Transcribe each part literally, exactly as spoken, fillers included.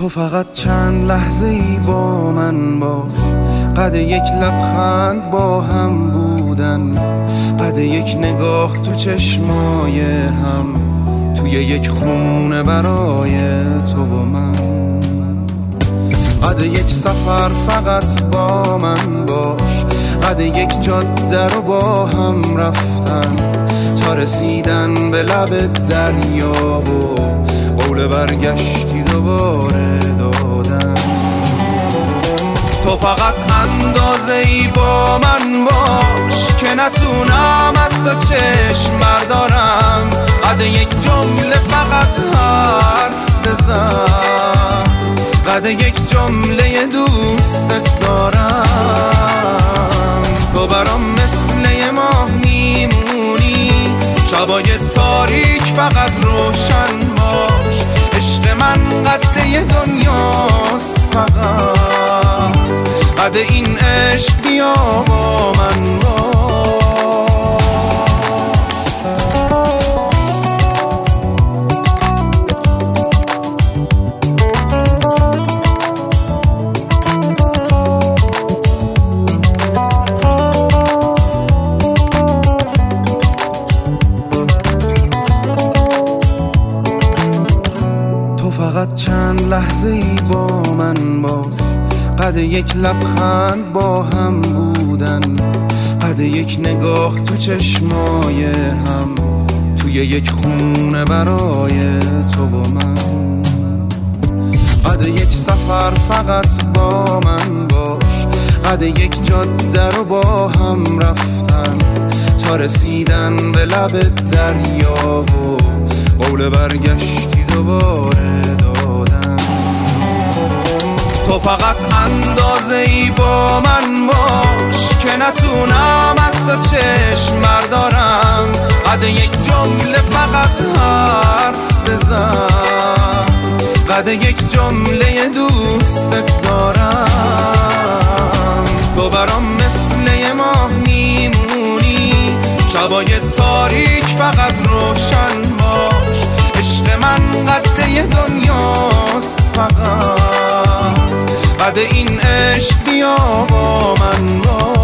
تو فقط چند لحظه ای با من باش، قد یک لبخند با هم بودن، قد یک نگاه تو چشمای هم، توی یک خونه برای تو و من، قد یک سفر فقط با من باش، قد یک جاده رو با هم رفتن تا رسیدن به لب دریا و قول برگشتی دوباره دادن. تو فقط اندازه ای با من باش که نتونم از تو چشم بردارم، قد یک جمله فقط حرف بزن، قد یک جمله دوستت دارم. تو برام مثل یه ماه میمونی، شبای تاریک فقط روشن باش، عشق من قد یه دنیاست فقط، قد این عشق بیا با من باش. فقط چند لحظه ای با من باش، قد یک لبخند با هم بودن، قد یک نگاه تو چشمای هم، توی یک خونه برای تو و من، قد یک سفر فقط با من باش، قد یک جاده رو با هم رفتن تا رسیدن به لب دریا و قول برگشتی دوباره دادن. تو فقط اندازه ای با من باش که نتونم از تو چشم بردارم، قد یک جمله فقط حرف بزن، قد یک جمله دوستت دارم. تو برام مثل یه ماه میمونی، شبای تاریک فقط روشن باش، عشق من قد یه دنیاست فقط، قد این عشق بیا با من باش.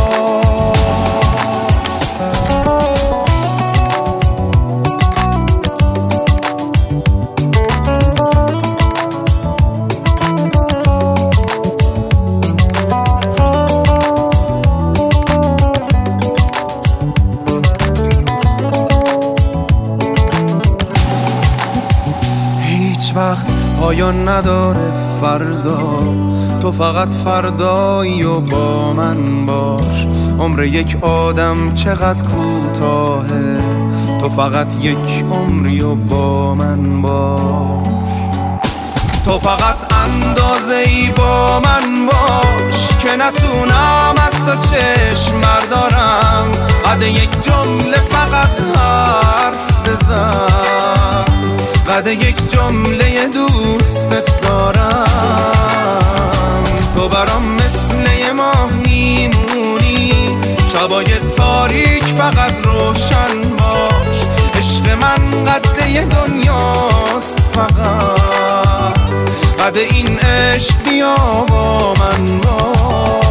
وقت پایان نداره فردا، تو فقط فردایی و با من باش، عمر یک آدم چقدر کوتاهه، تو فقط یک عمری و با من باش. تو فقط اندازه ای با من باش که نتونم از تو چشم بردارم، قد یک جمله فقط حرف بزن، قد یک جمله دوستت دارم. تو برام مثل یه ماه میمونی، شبای تاریک فقط روشن باش، عشق من قد یه دنیاست فقط، قد این عشق بیا با من باش.